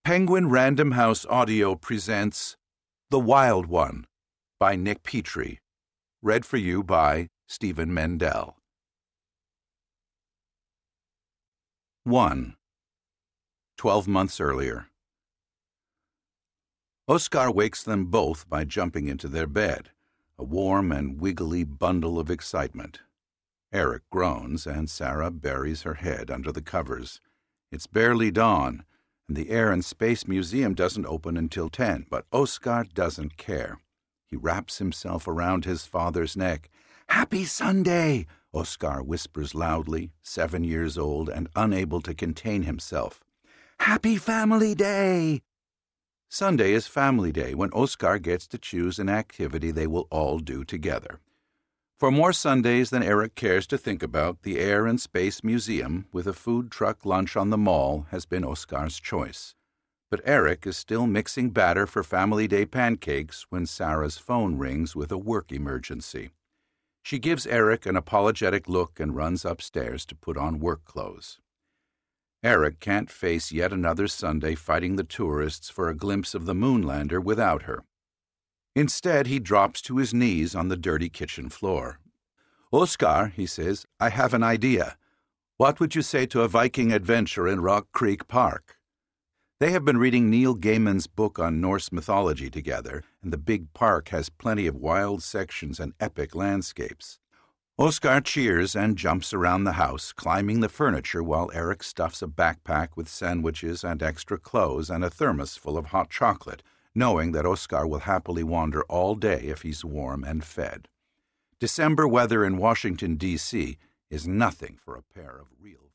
Penguin Random House Audio presents The Wild One by Nick Petrie. Read for you by Stephen Mendel. 1. 12 months earlier. Oskar wakes them both by jumping into their bed, a warm and wiggly bundle of excitement. Eric groans, and Sarah buries her head under the covers. It's barely dawn, and the Air and Space Museum doesn't open until 10, but Oskar doesn't care. He wraps himself around his father's neck. "Happy Sunday!" Oskar whispers loudly, 7 years old and unable to contain himself. "Happy Family Day!" Sunday is Family Day, when Oskar gets to choose an activity they will all do together. For more Sundays than Eric cares to think about, the Air and Space Museum, with a food truck lunch on the mall, has been Oskar's choice. But Eric is still mixing batter for Family Day pancakes when Sarah's phone rings with a work emergency. She gives Eric an apologetic look and runs upstairs to put on work clothes. Eric can't face yet another Sunday fighting the tourists for a glimpse of the Moonlander without her. Instead, he drops to his knees on the dirty kitchen floor. "Oskar," he says, "I have an idea. What would you say to a Viking adventure in Rock Creek Park?" They have been reading Neil Gaiman's book on Norse mythology together, and the big park has plenty of wild sections and epic landscapes. Oskar cheers and jumps around the house, climbing the furniture while Eric stuffs a backpack with sandwiches and extra clothes and a thermos full of hot chocolate, knowing that Oskar will happily wander all day if he's warm and fed. December weather in Washington, D.C. is nothing for a pair of real